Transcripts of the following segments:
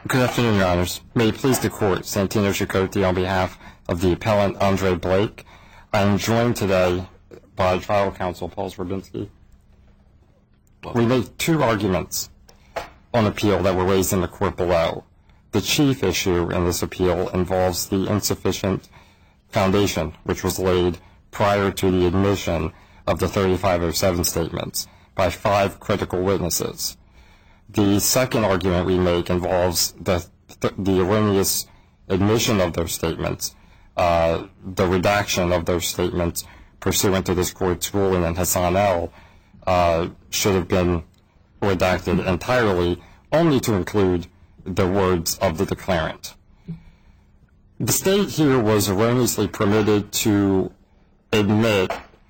Good afternoon, Your Honors. May it please the Court, Santino Cicotti on behalf of the appellant Andre Blake. I am joined today by trial counsel Paul Swerbinsky. We made two arguments on appeal that were raised in the court below. The chief issue in this appeal involves the insufficient foundation which was laid prior to the admission of the 3507 statements by 5 critical witnesses. The second argument we make involves the erroneous admission of those statements, the redaction of those statements pursuant to this court's ruling in Hassan L. Should have been redacted entirely, only to include the words of the declarant. The state here was erroneously permitted to admit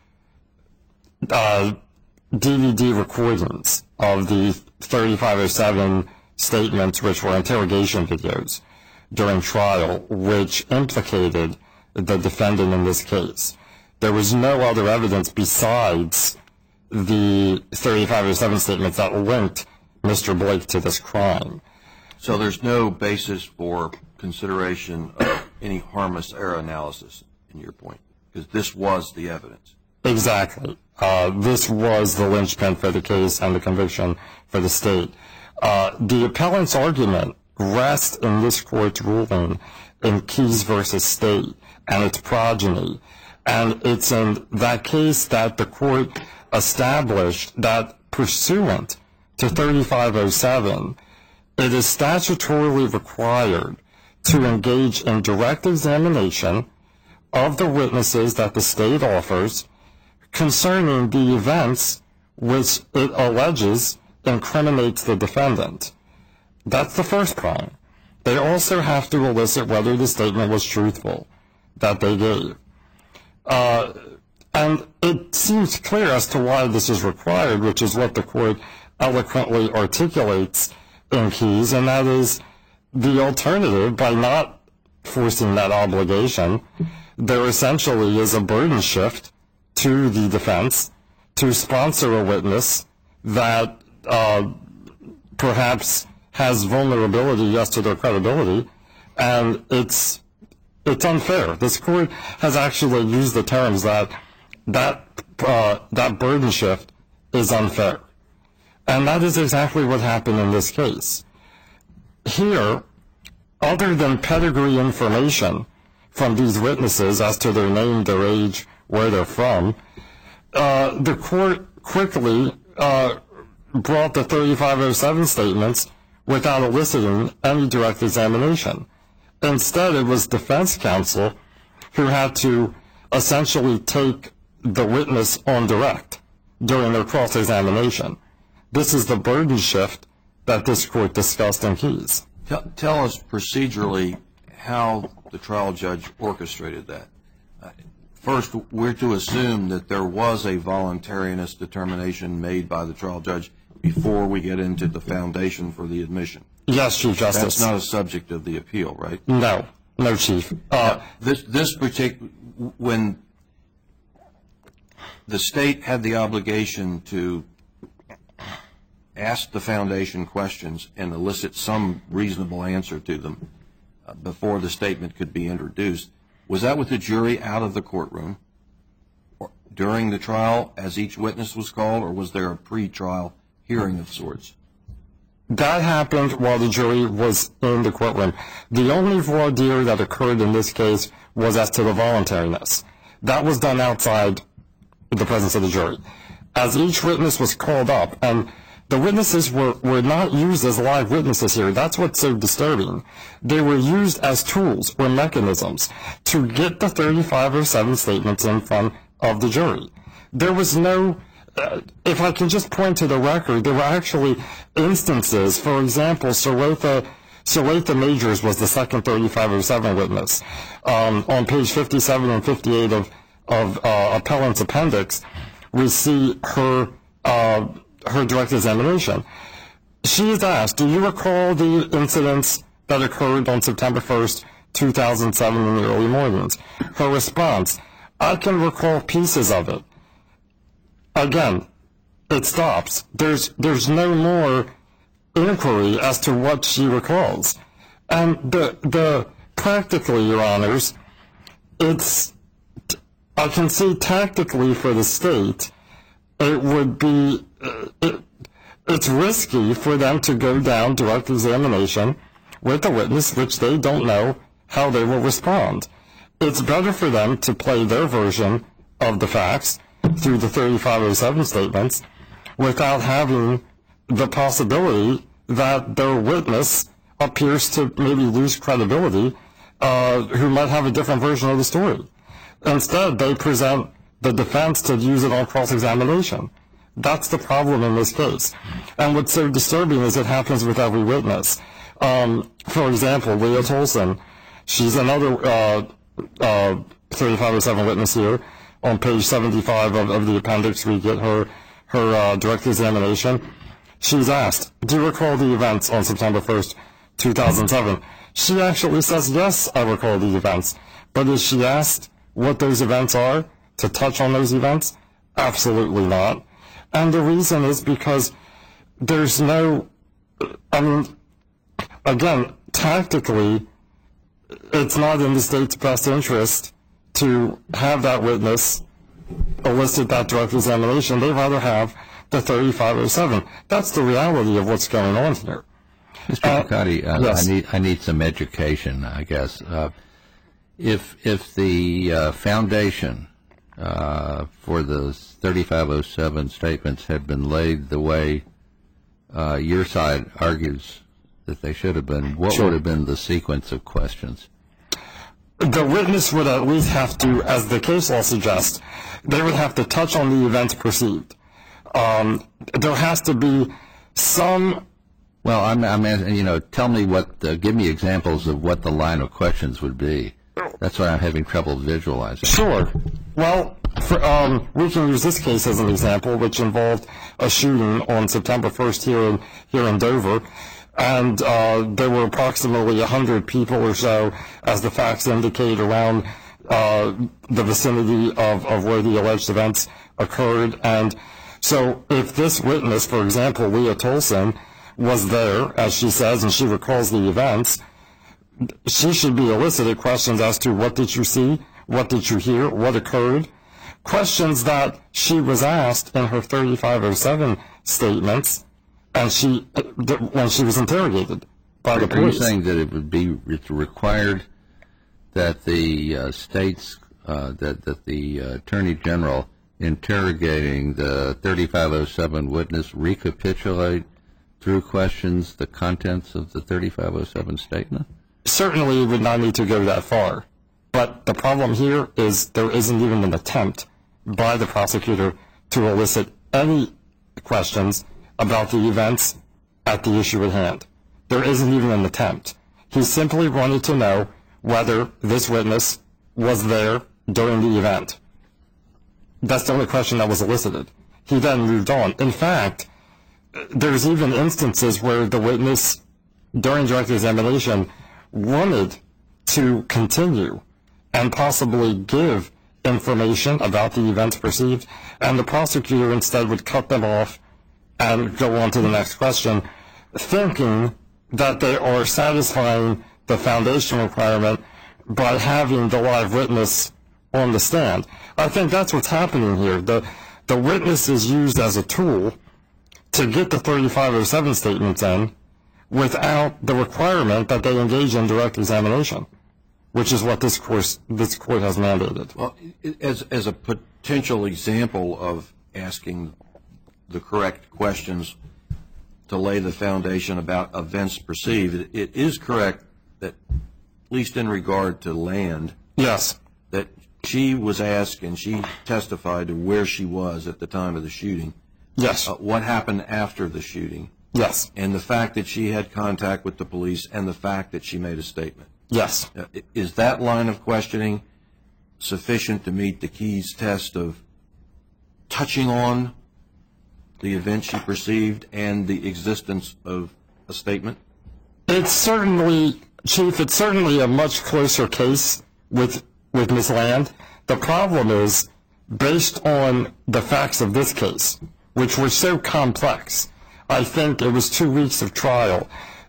DVD recordings of the 3507 statements, which were interrogation videos during trial, which implicated the defendant in this case. There was no other evidence besides the 3507 statements that linked Mr. Blake to this crime. So there's no basis for consideration of any harmless error analysis, in your point, because this was the evidence. Exactly. This was the linchpin for the case and the conviction for the state. The appellant's argument rests in this court's ruling in Keys v. State and its progeny. And it's in that case that the court established that pursuant to 3507, it is statutorily required to engage in direct examination of the witnesses that the state offers concerning the events which it alleges incriminates the defendant. That's the first prong. They also have to elicit whether the statement was truthful that they gave. And it seems clear as to why this is required, which is what the court eloquently articulates in Keys, and that is the alternative. By not forcing that obligation, there essentially is a burden shift to the defense to sponsor a witness that perhaps has vulnerability as to their credibility, and it's unfair. This court has actually used the terms that burden shift is unfair. And that is exactly what happened in this case. Here, other than pedigree information from these witnesses as to their name, their age, where they're from, the court quickly brought the 3507 statements without eliciting any direct examination. Instead, it was defense counsel who had to essentially take the witness on direct during their cross-examination. This is the burden shift that this court discussed in Keys. Tell us procedurally how the trial judge orchestrated that. First, we're to assume that there was a voluntariness determination made by the trial judge before we get into the foundation for the admission. Yes, Chief Justice. That's not a subject of the appeal, right? No, Chief. This particular, when the state had the obligation to ask the foundation questions and elicit some reasonable answer to them before the statement could be introduced, was that with the jury out of the courtroom or during the trial as each witness was called, or was there a pre-trial hearing of sorts? That happened while the jury was in the courtroom. The only voir dire that occurred in this case was as to the voluntariness. That was done outside the presence of the jury. As each witness was called up, and the witnesses were not used as live witnesses here. That's what's so disturbing. They were used as tools or mechanisms to get the 3507 statements in front of the jury. There was no, if I can just point to the record, there were actually instances. For example, Saletha Majors was the second 3507 witness. On page 57 and 58 of appellant's appendix, we see her direct examination. She is asked, do you recall the incidents that occurred on September 1st, 2007 in the early mornings? Her response, I can recall pieces of it. Again, it stops. There's no more inquiry as to what she recalls. And the practically, Your Honors, I can see tactically for the state, it would be, it's risky for them to go down direct examination with a witness which they don't know how they will respond. It's better for them to play their version of the facts through the 3507 statements without having the possibility that their witness appears to maybe lose credibility, who might have a different version of the story. Instead, they present the defense to use it on cross-examination. That's the problem in this case. And what's so disturbing is it happens with every witness. For example, Leah Tolson, she's another 3507 witness here. On page 75 of the appendix, we get her direct examination. She's asked, do you recall the events on September 1st, 2007? She actually says, yes, I recall the events. But is she asked what those events are, to touch on those events? Absolutely not. And the reason is because there's no, again, tactically, it's not in the state's best interest to have that witness elicit that direct examination. They'd rather have the 3507. That's the reality of what's going on here. Mr. Picotti, yes. I need some education, I guess. If the foundation for the 3507 statements had been laid the way your side argues that they should have been, what would have been the sequence of questions? The witness would at least have to, as the case law suggests, they would have to touch on the events perceived. There has to be some. Well, I'm asking, tell me give me examples of what the line of questions would be. That's why I'm having trouble visualizing. Sure. Well, we can use this case as an example, which involved a shooting on September 1st here in Dover. And there were approximately 100 people or so, as the facts indicate, around the vicinity of where the alleged events occurred. And so if this witness, for example, Leah Tolson, was there, as she says, and she recalls the events, she should be elicited questions as to what did you see, what did you hear, what occurred. Questions that she was asked in her 3507 statements, and when she was interrogated by the police. Are you saying that it's required that the states, that the Attorney General interrogating the 3507 witness recapitulate through questions the contents of the 3507 statement? Certainly it would not need to go that far. But the problem here is there isn't even an attempt by the prosecutor to elicit any questions about the events at the issue at hand. There isn't even an attempt. He simply wanted to know whether this witness was there during the event. That's the only question that was elicited. He then moved on. In fact, there's even instances where the witness, during direct examination, wanted to continue and possibly give information about the events perceived, and the prosecutor instead would cut them off and go on to the next question, thinking that they are satisfying the foundation requirement by having the live witness on the stand. I think that's what's happening here. The witness is used as a tool to get the 3507 statements in without the requirement that they engage in direct examination, which is what this court has mandated. Well, as a potential example of asking the correct questions to lay the foundation about events perceived, it is correct that, at least in regard to Land, yes, that she was asked and she testified to where she was at the time of the shooting. Yes. What happened after the shooting. Yes. And the fact that she had contact with the police and the fact that she made a statement. Yes. Is that line of questioning sufficient to meet the Keyes test of touching on the event she perceived and the existence of a statement? It's certainly, Chief, it's certainly a much closer case with Ms. Land. The problem is, based on the facts of this case, which were so complex, I think it was 2 weeks of trial,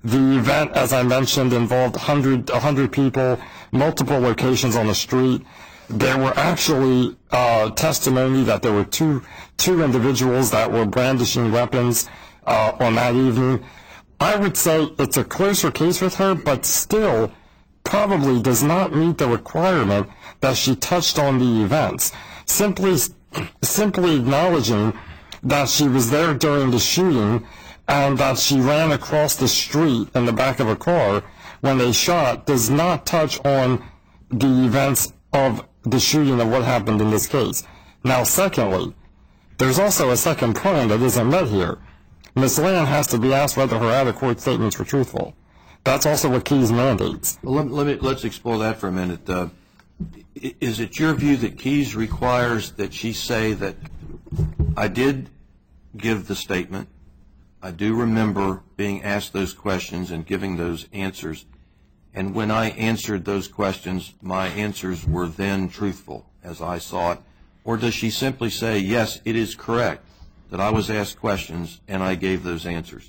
The event, as I mentioned, involved 100 people, multiple locations on the street. There were actually testimony that there were two individuals that were brandishing weapons on that evening. I would say it's a closer case with her, but still probably does not meet the requirement that she touched on the events. Simply acknowledging that she was there during the shooting and that she ran across the street in the back of a car when they shot does not touch on the events of the shooting of what happened in this case. Now, secondly, there's also a second point that isn't met here. Ms. Land has to be asked whether her out-of-court statements were truthful. That's also what Keyes mandates. Well, let's explore that for a minute. Is it your view that Keyes requires that she say that I did give the statement, I do remember being asked those questions and giving those answers, and when I answered those questions, my answers were then truthful as I saw it? Or does she simply say, yes, it is correct that I was asked questions and I gave those answers?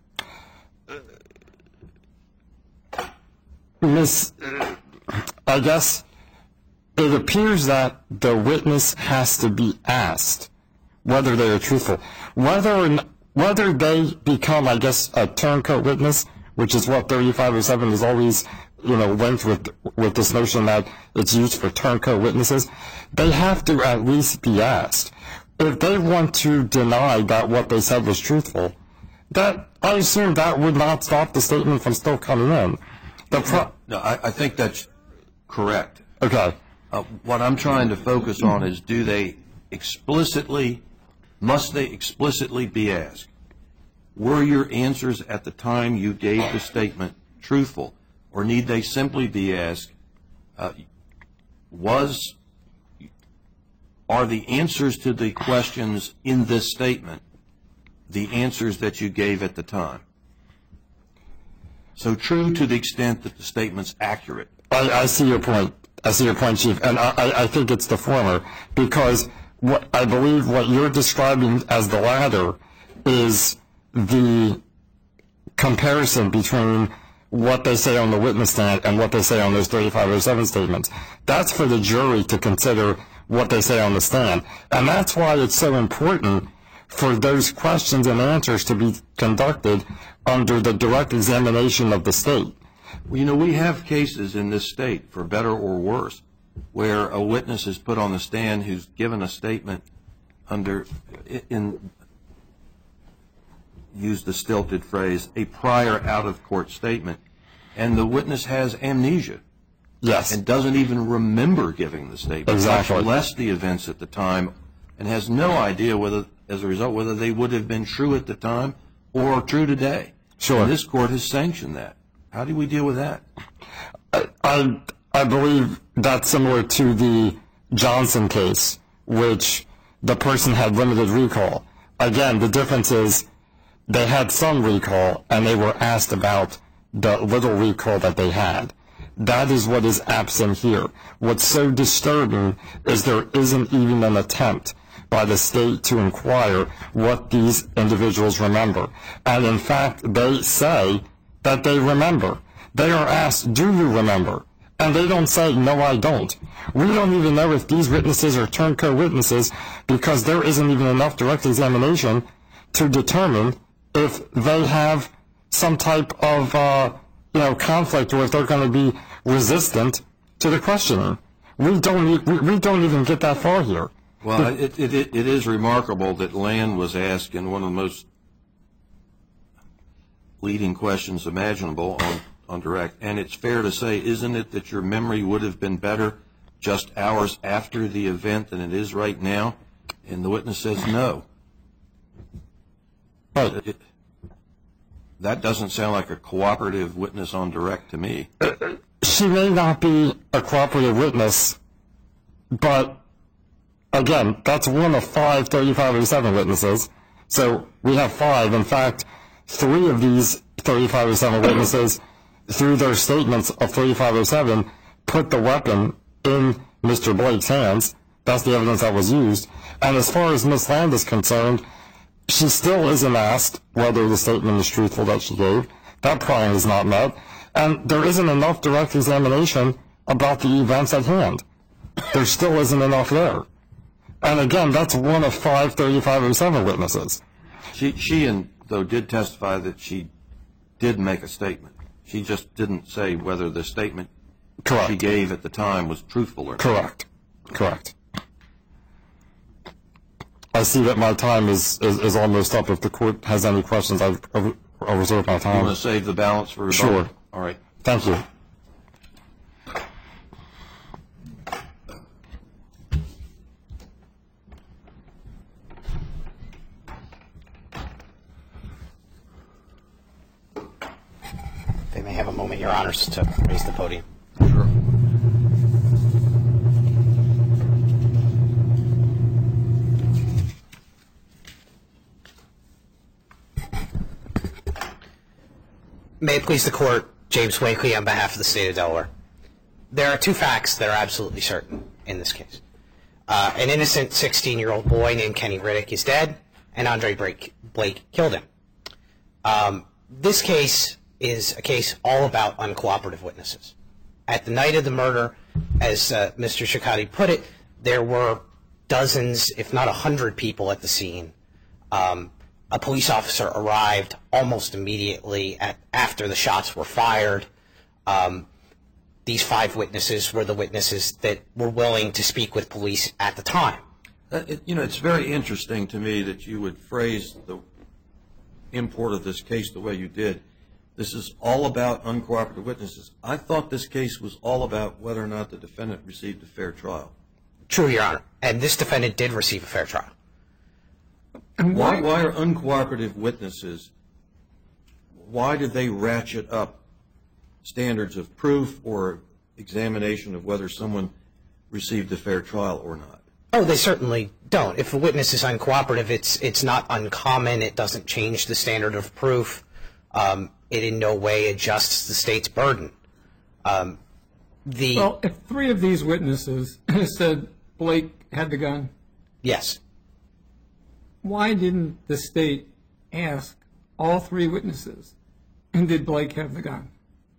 I guess it appears that the witness has to be asked whether they are truthful. Whether they become, I guess, a turncoat witness, which is what 3507 is always, went with this notion that it's used for turncoat witnesses, they have to at least be asked. If they want to deny that what they said was truthful, that I assume that would not stop the statement from still coming in. No, I think that's correct. Okay. What I'm trying to focus on is must they explicitly be asked, were your answers at the time you gave the statement truthful, or need they simply be asked, are the answers to the questions in this statement the answers that you gave at the time? So true to the extent that the statement's accurate. I see your point. Chief, and I think it's the former, because I believe what you're describing as the latter is the comparison between what they say on the witness stand and what they say on those 3507 statements. That's for the jury to consider what they say on the stand. And that's why it's so important for those questions and answers to be conducted under the direct examination of the state. Well, we have cases in this state, for better or worse, where a witness is put on the stand who's given a statement use the stilted phrase, a prior out-of-court statement, and the witness has amnesia. Yes. And doesn't even remember giving the statement. Exactly. Much less the events at the time, and has no idea as a result, whether they would have been true at the time or true today. Sure. And this court has sanctioned that. How do we deal with that? I believe that's similar to the Johnson case, which the person had limited recall. Again, the difference is they had some recall, and they were asked about the little recall that they had. That is what is absent here. What's so disturbing is there isn't even an attempt by the state to inquire what these individuals remember. And in fact, they say that they remember. They are asked, do you remember? And they don't say, no, I don't. We don't even know if these witnesses are turncoat witnesses because there isn't even enough direct examination to determine if they have some type of conflict or if they're going to be resistant to the questioning. We don't even get that far here. Well, it is remarkable that Land was asked in one of the most leading questions imaginable on direct, and it's fair to say, isn't it, that your memory would have been better just hours after the event than it is right now? And the witness says no. That doesn't sound like a cooperative witness on direct to me. She may not be a cooperative witness, but again, that's one of 5 3507 witnesses. So we have 5. In fact, 3 of these 3507 witnesses, through their statements of 3507, put the weapon in Mr. Blake's hands. That's the evidence that was used. And as far as Ms. Land is concerned, she still isn't asked whether the statement is truthful that she gave. That prong is not met. And there isn't enough direct examination about the events at hand. There still isn't enough there. And again, that's one of 5 3507 witnesses. She though did testify that she did make a statement. She just didn't say whether the statement she gave at the time was truthful or not. Correct. I see that my time is almost up. If the court has any questions, I'll reserve my time. You want to save the balance for rebuttal? Sure. All right. Thank you. They may have a moment, Your Honors, to raise the podium. Sure. May it please the Court, James Wakely on behalf of the State of Delaware. There are 2 facts that are absolutely certain in this case. An innocent 16-year-old boy named Kenny Riddick is dead, and Andre Blake killed him. This case is a case all about uncooperative witnesses. At the night of the murder, as Mr. Cicciotti put it, there were dozens, if not 100 people at the scene. A police officer arrived almost immediately after the shots were fired. These 5 witnesses were the witnesses that were willing to speak with police at the time. It's very interesting to me that you would phrase the import of this case the way you did. This is all about uncooperative witnesses. I thought this case was all about whether or not the defendant received a fair trial. True, Your Honor. And this defendant did receive a fair trial. And why are uncooperative witnesses, why did they ratchet up standards of proof or examination of whether someone received a fair trial or not? Oh, they certainly don't. If a witness is uncooperative, it's not uncommon. It doesn't change the standard of proof. It in no way adjusts the state's burden. Well, if 3 of these witnesses said Blake had the gun, yes. Why didn't the state ask all 3 witnesses, and did Blake have the gun?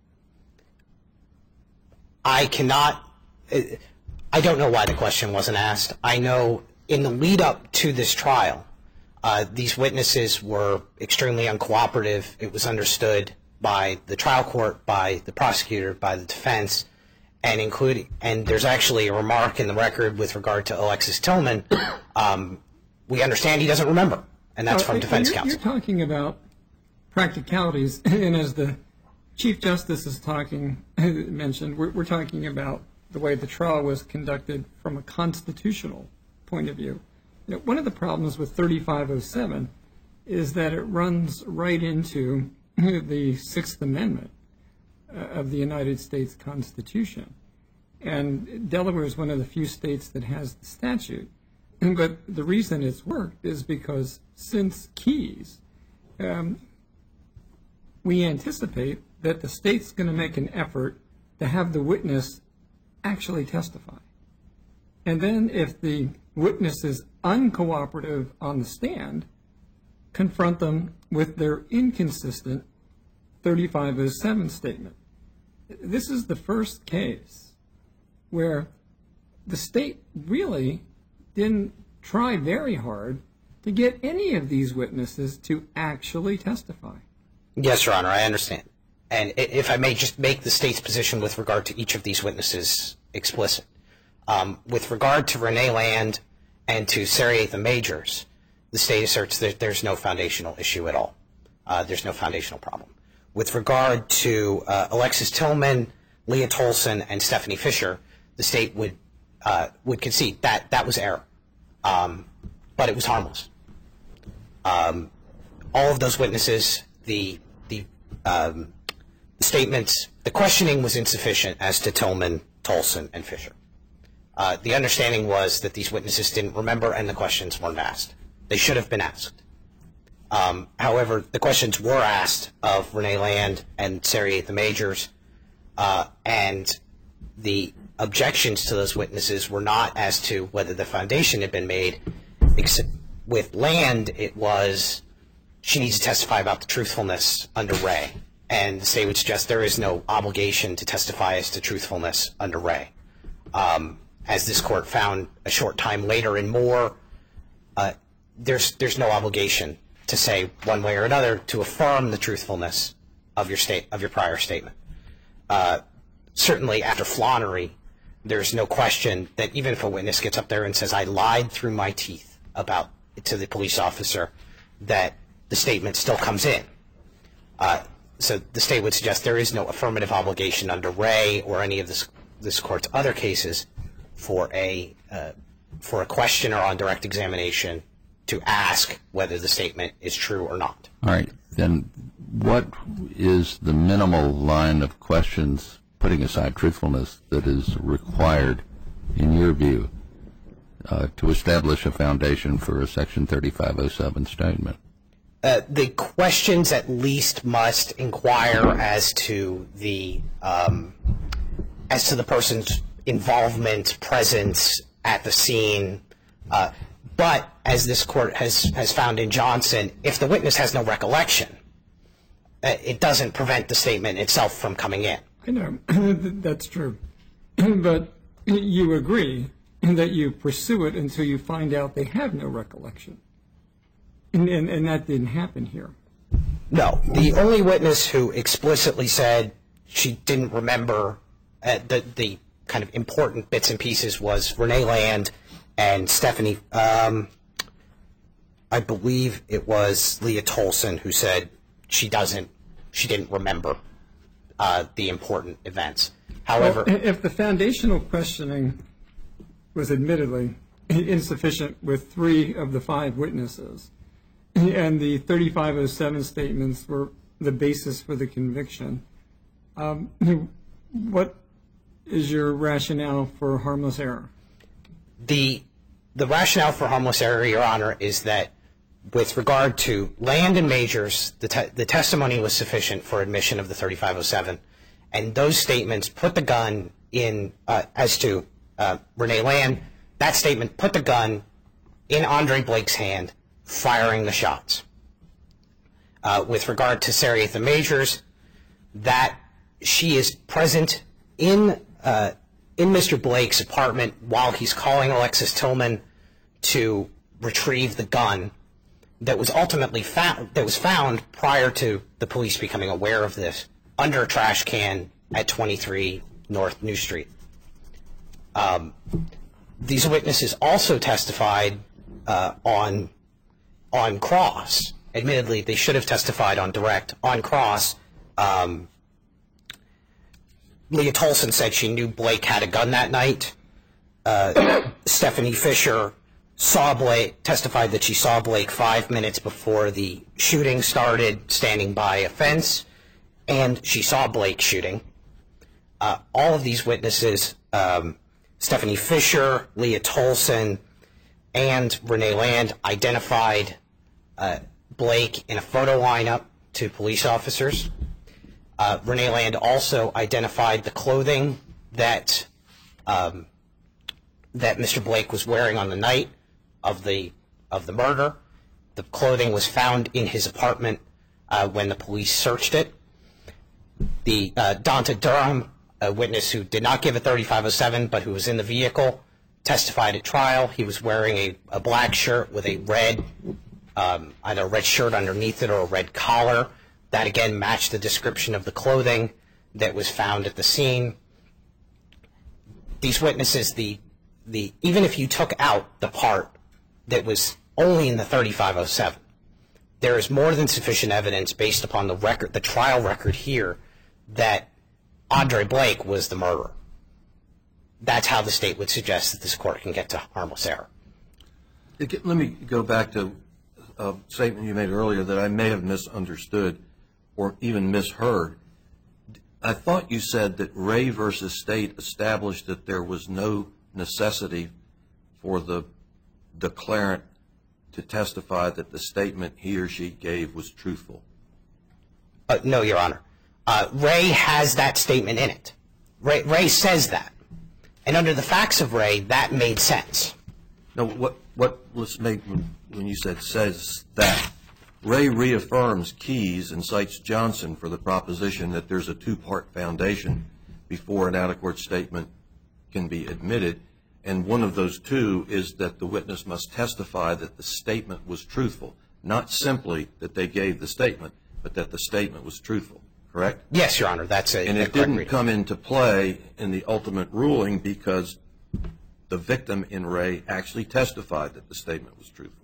I don't know why the question wasn't asked. I know in the lead up to this trial, these witnesses were extremely uncooperative. It was understood by the trial court, by the prosecutor, by the defense, and there's actually a remark in the record with regard to Alexis Tillman. We understand he doesn't remember, and that's from defense counsel. You're talking about practicalities, and as the Chief Justice is mentioned, we're talking about the way the trial was conducted from a constitutional point of view. One of the problems with 3507 is that it runs right into the 6th Amendment of the United States Constitution. And Delaware is one of the few states that has the statute. But the reason it's worked is because since Keyes, we anticipate that the state's going to make an effort to have the witness actually testify. And then if the witness is uncooperative on the stand, confront them with their inconsistent 3507 statement. This is the first case where the state really didn't try very hard to get any of these witnesses to actually testify. Yes, Your Honor, I understand. And if I may just make the state's position with regard to each of these witnesses explicit. With regard to Renee Land and to Sariatha Majors, the state asserts that there's no foundational issue at all. There's no foundational problem. With regard to Alexis Tillman, Leah Tolson, and Stephanie Fisher, the state would concede that that was error, but it was harmless. All of those witnesses, the statements, the questioning was insufficient as to Tillman, Tolson, and Fisher. The understanding was that these witnesses didn't remember and the questions weren't asked. They should have been asked. However, the questions were asked of Renee Land and Sariatha Majors, and the objections to those witnesses were not as to whether the foundation had been made. Except with Land, it was she needs to testify about the truthfulness under Ray. And the state would suggest there is no obligation to testify as to truthfulness under Ray. As this court found a short time later in Moore, there's no obligation to say one way or another to affirm the truthfulness of your prior statement. Certainly after Flonnery, there's no question that even if a witness gets up there and says, I lied through my teeth to the police officer, that the statement still comes in. So the state would suggest there is no affirmative obligation under Ray or any of this court's other cases for a questioner on direct examination to ask whether the statement is true or not. All right. Then what is the minimal line of questions, putting aside truthfulness, that is required, in your view, to establish a foundation for a Section 3507 statement? The questions at least must inquire as to the person's involvement, presence at the scene. But as this court has found in Johnson, if the witness has no recollection, it doesn't prevent the statement itself from coming in. I know, that's true. But you agree that you pursue it until you find out they have no recollection. And that didn't happen here. No. The only witness who explicitly said she didn't remember the kind of important bits and pieces was Renee Land and Stephanie, I believe it was Leah Tolson, who said she didn't remember the important events. However, if the foundational questioning was admittedly insufficient with 3 of the 5 witnesses, and the 3507 statements were the basis for the conviction, what is your rationale for harmless error? The rationale for harmless error, Your Honor, is that with regard to Land and Majors, the testimony was sufficient for admission of the 3507, and those statements put the gun in, as to Renee Land, that statement put the gun in Andre Blake's hand, firing the shots. With regard to Sarietha Majors, that she is present in Mr. Blake's apartment while he's calling Alexis Tillman to retrieve the gun that was ultimately found prior to the police becoming aware of this under a trash can at 23 North New Street. These witnesses also testified on cross. Admittedly, they should have testified on direct. On cross, Leah Tolson said she knew Blake had a gun that night. Stephanie Fisher testified that she saw Blake 5 minutes before the shooting started, standing by a fence, and she saw Blake shooting. All of these witnesses, Stephanie Fisher, Leah Tolson, and Renee Land, identified Blake in a photo lineup to police officers. Renee Land also identified the clothing that Mr. Blake was wearing on the night of the murder. The clothing was found in his apartment when the police searched it. The Donta Durham, a witness who did not give a 3507 but who was in the vehicle, testified at trial. He was wearing a black shirt with a red, either a red shirt underneath it or a red collar. That again matched the description of the clothing that was found at the scene. These witnesses, even if you took out the part that was only in the 3507, there is more than sufficient evidence based upon the trial record here that Andre Blake was the murderer. That's how the state would suggest that this court can get to harmless error. Let me go back to a statement you made earlier that I may have misunderstood or even misheard. I thought you said that Ray versus State established that there was no necessity for the declarant to testify that the statement he or she gave was truthful. No, Your Honor. Ray has that statement in it. Ray says that. And under the facts of Ray, that made sense. No, what let's make when you said says that, Ray reaffirms Keyes and cites Johnson for the proposition that there's a two-part foundation before an out-of-court statement can be admitted, and one of those two is that the witness must testify that the statement was truthful, not simply that they gave the statement, but that the statement was truthful, correct? Yes, Your Honor, that's a And it correct didn't reading. come into play in the ultimate ruling because the victim in Ray actually testified that the statement was truthful.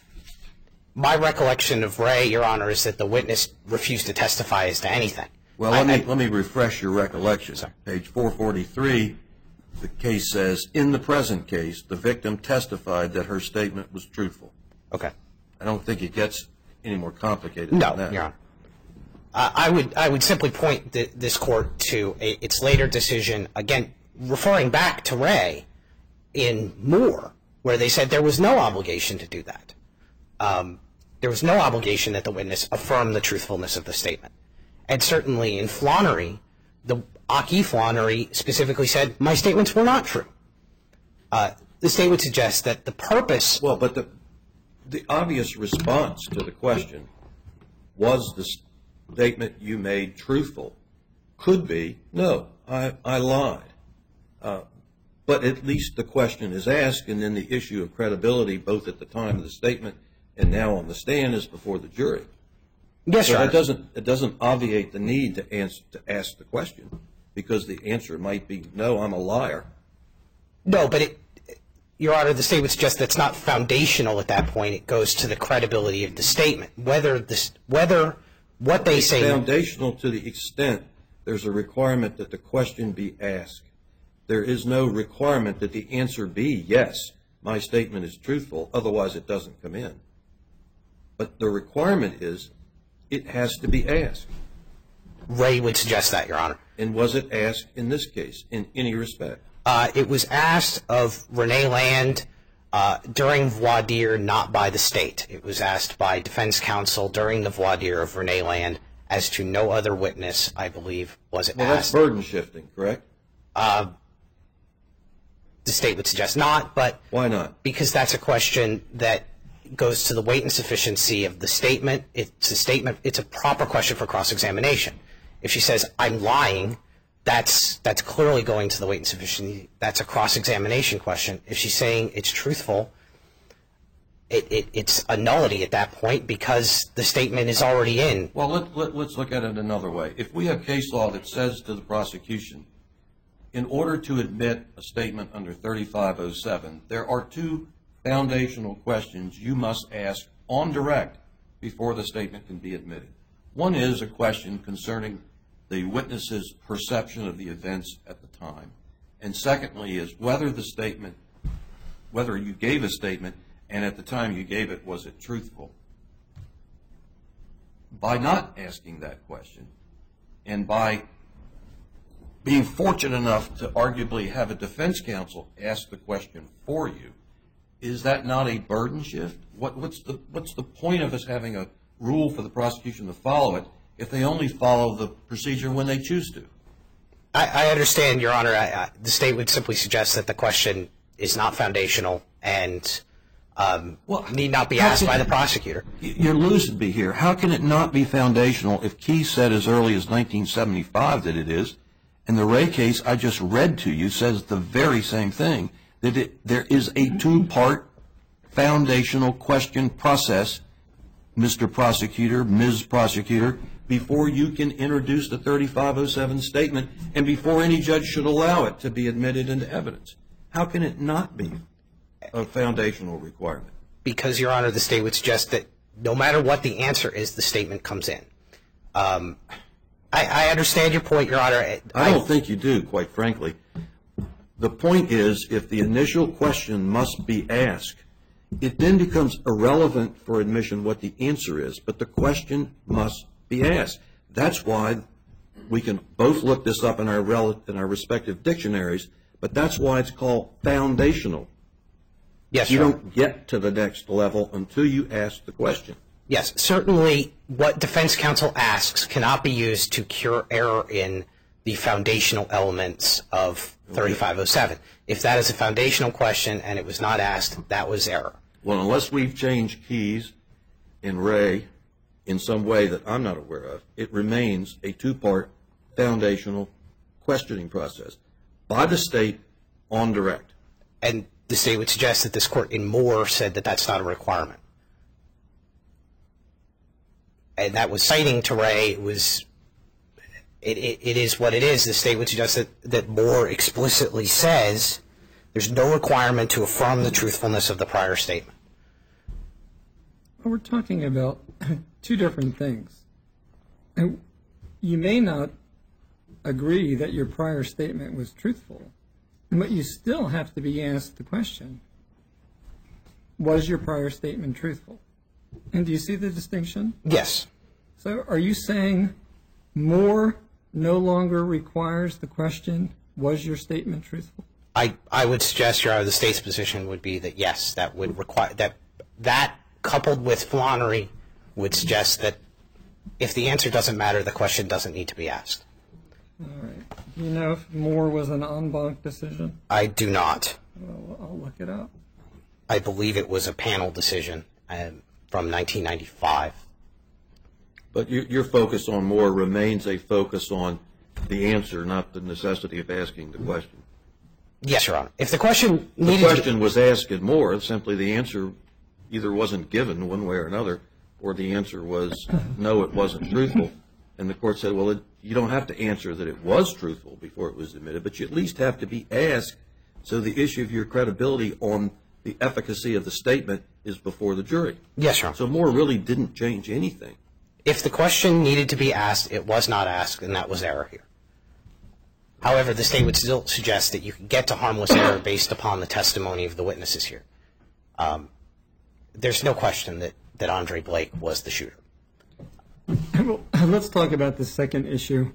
My recollection of Ray, Your Honor, is that the witness refused to testify as to anything. Well, let me refresh your recollection. Sorry. Page 443, the case says, in the present case, the victim testified that her statement was truthful. Okay. I don't think it gets any more complicated No, than that. Your Honor. I would simply point this court to its later decision, again, referring back to Ray in Moore, where they said there was no obligation to do that. There was no obligation that the witness affirm the truthfulness of the statement. And certainly in Flannery, the Aki Flannery specifically said, my statements were not true. The state would suggest that the purpose... Well, but the obvious response to the question, was the statement you made truthful, could be, no, I lied. But at least the question is asked, and then the issue of credibility, both at the time of the statement and now on the stand, is before the jury. Yes, Your So Honor. it doesn't obviate the need to ask the question, because the answer might be, no, I'm a liar. No, but Your Honor, the state would suggest that's not foundational at that point. It goes to the credibility of the statement. Whether what they It's say... foundational to the extent there's a requirement that the question be asked. There is no requirement that the answer be, yes, my statement is truthful, otherwise it doesn't come in. But the requirement is, it has to be asked. Ray would suggest that, Your Honor. And was it asked in this case, in any respect? It was asked of Renee Land during voir dire, not by the state. It was asked by defense counsel during the voir dire of Renee Land. As to no other witness, I believe, was it Well, that's asked. burden shifting, correct? The state would suggest not, but... Why not? Because that's a question that goes to the weight and sufficiency of the statement. It's a proper question for cross-examination. If she says, I'm lying, that's clearly going to the weight and sufficiency. That's a cross-examination question. If she's saying it's truthful, it's a nullity at that point because the statement is already in. Well, let's look at it another way. If we have case law that says to the prosecution, in order to admit a statement under 3507, there are two foundational questions you must ask on direct before the statement can be admitted. One is a question concerning the witness's perception of the events at the time. And secondly is whether you gave a statement and at the time you gave it, was it truthful? By not asking that question and by being fortunate enough to arguably have a defense counsel ask the question for you, is that not a burden shift? What's the point of us having a rule for the prosecution to follow it if they only follow the procedure when they choose to? I understand, Your Honor. The state would simply suggest that the question is not foundational and need not be asked by the prosecutor. You're losing me here. How can it not be foundational if Keyes said as early as 1975 that it is, and the Ray case I just read to you says the very same thing, that there is a two-part foundational question process, Mr. Prosecutor, Ms. Prosecutor, before you can introduce the 3507 statement and before any judge should allow it to be admitted into evidence? How can it not be a foundational requirement? Because, Your Honor, the state would suggest that no matter what the answer is, the statement comes in. I understand your point, Your Honor. I don't think you do, quite frankly. The point is, if the initial question must be asked, it then becomes irrelevant for admission what the answer is, but the question must be asked. That's why we can both look this up in our respective dictionaries, but that's why it's called foundational. Yes, You Your Honor. don't get to the next level until you ask the question. Yes, certainly what defense counsel asks cannot be used to cure error in the foundational elements of 3507. If that is a foundational question and it was not asked, that was error. Well, unless we've changed Keyes and Ray in some way that I'm not aware of, it remains a two-part foundational questioning process by the state on direct. And the state would suggest that this court in Moore said that that's not a requirement. And that was citing Teray. It is what it is. The state would suggest that Moore explicitly says there's no requirement to affirm the truthfulness of the prior statement. Well, we're talking about two different things. You may not agree that your prior statement was truthful, but you still have to be asked the question, was your prior statement truthful? And do you see the distinction? Yes. So are you saying Moore no longer requires the question, was your statement truthful? I would suggest, Your Honor, the state's position would be that yes, that would require that coupled with Flannery would suggest that if the answer doesn't matter, the question doesn't need to be asked. All right. Do you know if Moore was an en banc decision? I do not. Well, I'll look it up. I believe it was a panel decision from 1995. But your focus on Moore remains a focus on the answer, not the necessity of asking the question. Yes, Your Honor. If the question The question was asked in Moore, simply the answer either wasn't given one way or another, or the answer was no, it wasn't truthful. And the court said, well, you don't have to answer that it was truthful before it was admitted, but you at least have to be asked so the issue of your credibility on the efficacy of the statement is before the jury. Yes, Your Honor. So Moore really didn't change anything. If the question needed to be asked, it was not asked, and that was error here. However, the state would still suggest that you can get to harmless error based upon the testimony of the witnesses here. There's no question that Andre Blake was the shooter. Well, let's talk about the second issue.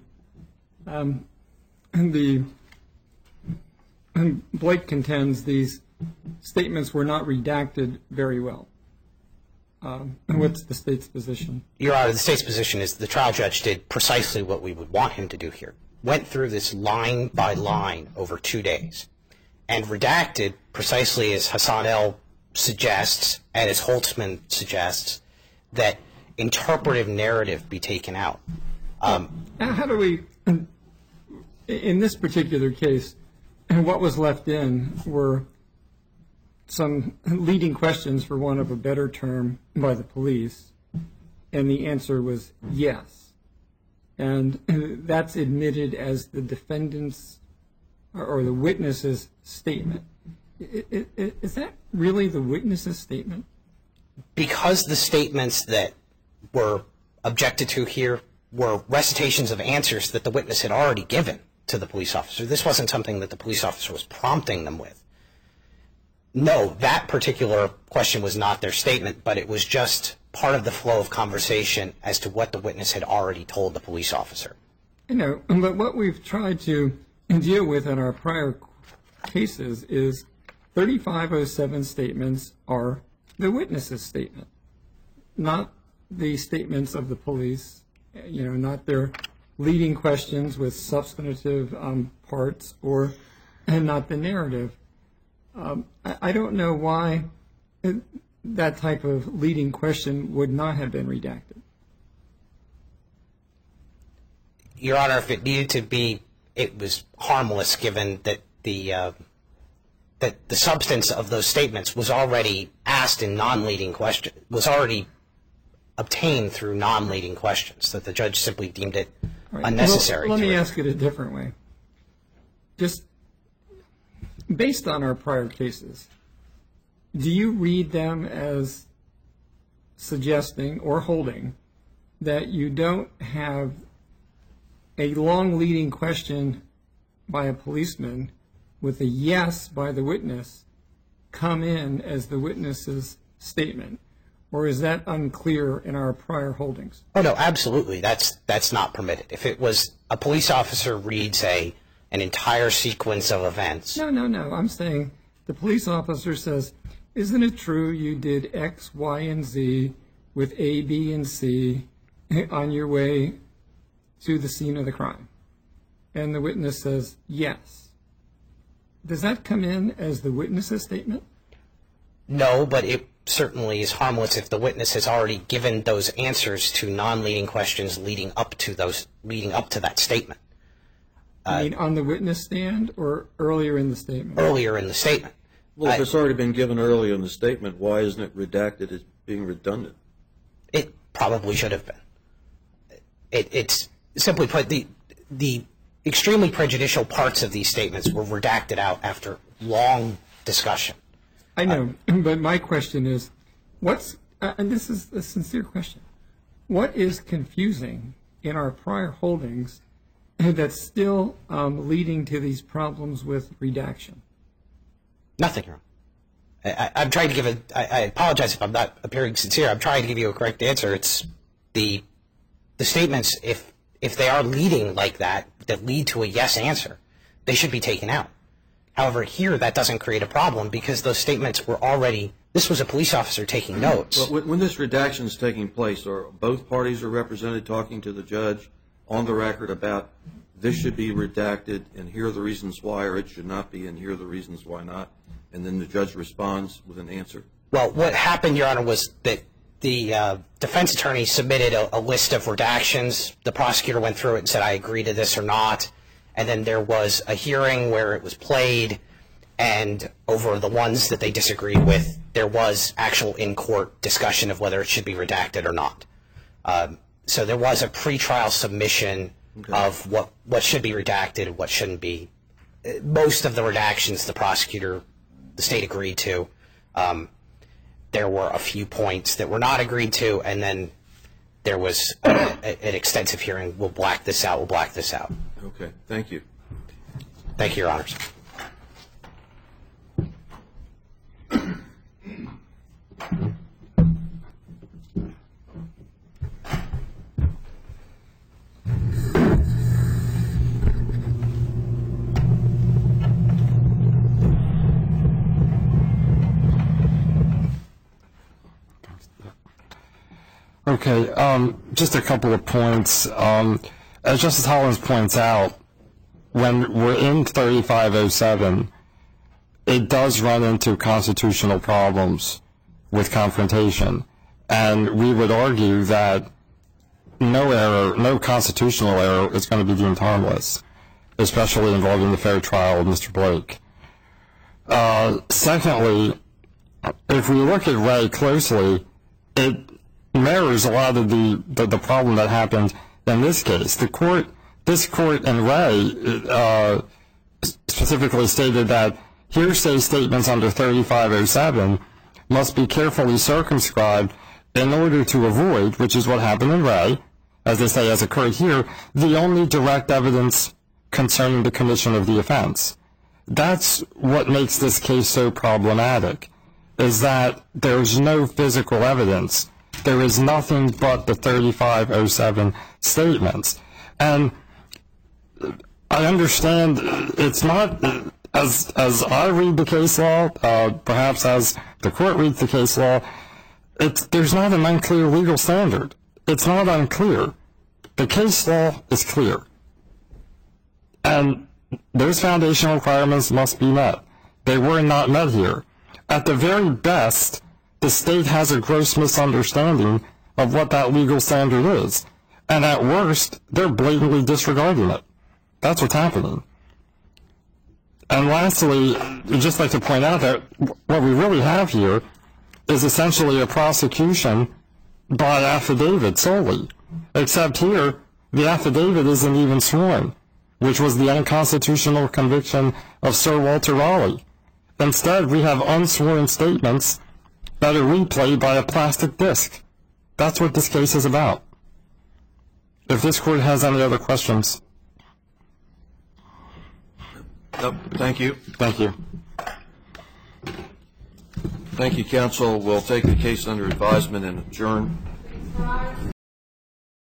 Blake contends these statements were not redacted very well. What's the state's position? Your Honor, the state's position is the trial judge did precisely what we would want him to do here. Went through this line by line over 2 days and redacted precisely as Hassan El suggests and as Holtzman suggests that interpretive narrative be taken out. How do we, in this particular case, what was left in were some leading questions, for want of a better term, by the police, and the answer was yes. And that's admitted as the defendant's or the witness's statement. Is that really the witness's statement? Because the statements that were objected to here were recitations of answers that the witness had already given to the police officer. This wasn't something that the police officer was prompting them with. No, that particular question was not their statement, but it was just part of the flow of conversation as to what the witness had already told the police officer. I know, but what we've tried to deal with in our prior cases is 3507 statements are the witness's statement, not the statements of the police, not their leading questions with substantive parts and not the narrative. I don't know why that type of leading question would not have been redacted. Your Honor, if it needed to be, it was harmless given that the substance of those statements was already asked in non-leading questions, was already obtained through non-leading questions, that the judge simply deemed it unnecessary. Let me ask it a different way. Just based on our prior cases, do you read them as suggesting or holding that you don't have a long leading question by a policeman with a yes by the witness come in as the witness's statement? Or is that unclear in our prior holdings? Oh, no, absolutely. That's not permitted. If it was a police officer reads an entire sequence of events. No. I'm saying the police officer says, isn't it true you did X, Y, and Z with A, B, and C on your way to the scene of the crime? And the witness says, yes. Does that come in as the witness's statement? No, but certainly is harmless if the witness has already given those answers to non-leading questions leading up to that statement. I mean, on the witness stand or earlier in the statement? Earlier in the statement. Well, if it's already been given earlier in the statement, why isn't it redacted as being redundant? It probably should have been. It's simply put, the extremely prejudicial parts of these statements were redacted out after long discussion. I know, but my question is, and this is a sincere question, what is confusing in our prior holdings that's still leading to these problems with redaction? Nothing wrong. I'm trying to give I apologize if I'm not appearing sincere. I'm trying to give you a correct answer. It's the statements, if they are leading like that lead to a yes answer, they should be taken out. However, here that doesn't create a problem because those statements were already, this was a police officer taking notes. But when this redaction is taking place, or both parties are represented talking to the judge on the record about this should be redacted and here are the reasons why, or it should not be and here are the reasons why not, and then the judge responds with an answer? Well, what happened, Your Honor, was that the defense attorney submitted a list of redactions. The prosecutor went through it and said, I agree to this or not. And then there was a hearing where it was played, and over the ones that they disagreed with, there was actual in-court discussion of whether it should be redacted or not. So there was a pretrial submission of what should be redacted and what shouldn't be. Most of the redactions the state agreed to. There were a few points that were not agreed to, and then there was an extensive hearing. We'll black this out. Okay, thank you. Thank you, Your Honors. Okay, just a couple of points. As Justice Hollins points out, when we're in 3507, it does run into constitutional problems with confrontation. And we would argue that no constitutional error is going to be deemed harmless, especially involving the fair trial of Mr. Blake. Secondly, if we look at Ray closely, it mirrors a lot of the problem that happened in this case. This court in Ray specifically stated that hearsay statements under 3507 must be carefully circumscribed in order to avoid, which is what happened in Ray, as they say has occurred here, the only direct evidence concerning the commission of the offense. That's what makes this case so problematic, is that there's no physical evidence. There is nothing but the 3507 statements. And I understand it's not, as I read the case law, perhaps as the court reads the case law, there's not an unclear legal standard. It's not unclear. The case law is clear. And those foundational requirements must be met. They were not met here. At the very best, the state has a gross misunderstanding of what that legal standard is. And at worst, they're blatantly disregarding it. That's what's happening. And lastly, I'd just like to point out that what we really have here is essentially a prosecution by affidavit solely. Except here, the affidavit isn't even sworn, which was the unconstitutional conviction of Sir Walter Raleigh. Instead, we have unsworn statements that are replayed by a plastic disc. That's what this case is about. If this court has any other questions. Thank you. Thank you. Thank you, counsel. We'll take the case under advisement and adjourn.